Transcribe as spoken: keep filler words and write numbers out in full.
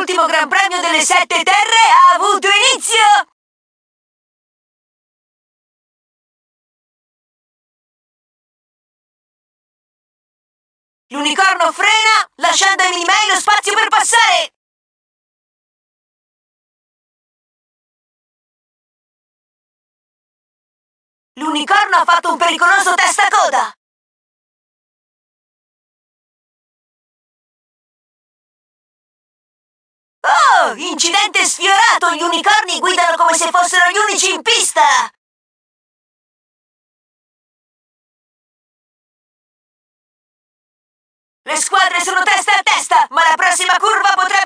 l'ultimo Gran Premio delle Sette Terre ha avuto inizio! L'unicorno frena, lasciando ai Minimei lo spazio per passare! L'unicorno ha fatto un pericoloso testacoda! Oh, incidente sfiorato! Gli unicorni guidano come se fossero gli unici in pista! Le squadre sono testa a testa, ma la prossima curva potrà